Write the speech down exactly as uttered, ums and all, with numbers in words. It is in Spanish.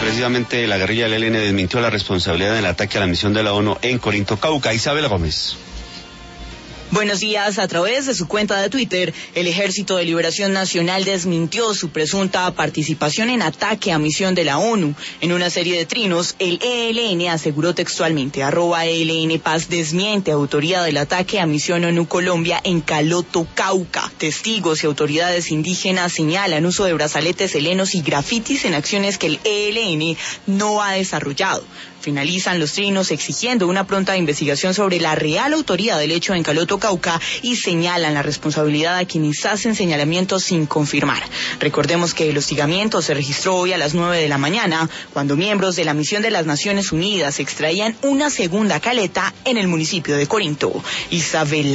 precisamente la guerrilla del E L N desmintió la responsabilidad del ataque a la misión de la ONU en Corinto, Cauca. Isabel Gómez. Buenos días. A través de su cuenta de Twitter, el Ejército de Liberación Nacional desmintió su presunta participación en ataque a misión de la ONU. En una serie de trinos, el E L N aseguró textualmente, arroba E L N Paz desmiente autoría del ataque a misión ONU Colombia en Caloto, Cauca. Testigos y autoridades indígenas señalan uso de brazaletes helenos y grafitis en acciones que el E L N no ha desarrollado. Finalizan los trinos exigiendo una pronta investigación sobre la real autoría del hecho en Caloto, Cauca, y señalan la responsabilidad a quienes hacen señalamientos sin confirmar. Recordemos que el hostigamiento se registró hoy a las nueve de la mañana, cuando miembros de la misión de las Naciones Unidas extraían una segunda caleta en el municipio de Corinto. Isabel